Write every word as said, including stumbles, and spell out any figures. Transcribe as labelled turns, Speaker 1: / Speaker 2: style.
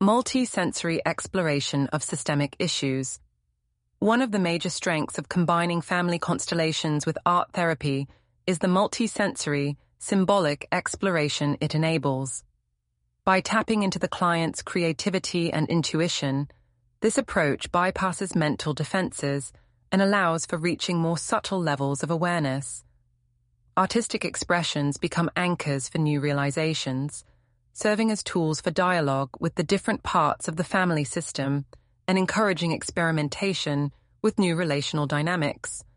Speaker 1: Multi-sensory exploration of systemic issues. One of the major strengths of combining family constellations with art therapy is the multi-sensory, symbolic exploration it enables. By tapping into the client's creativity and intuition, this approach bypasses mental defenses and allows for reaching more subtle levels of awareness. Artistic expressions become anchors for new realizations, serving as tools for dialogue with the different parts of the family system and encouraging experimentation with new relational dynamics.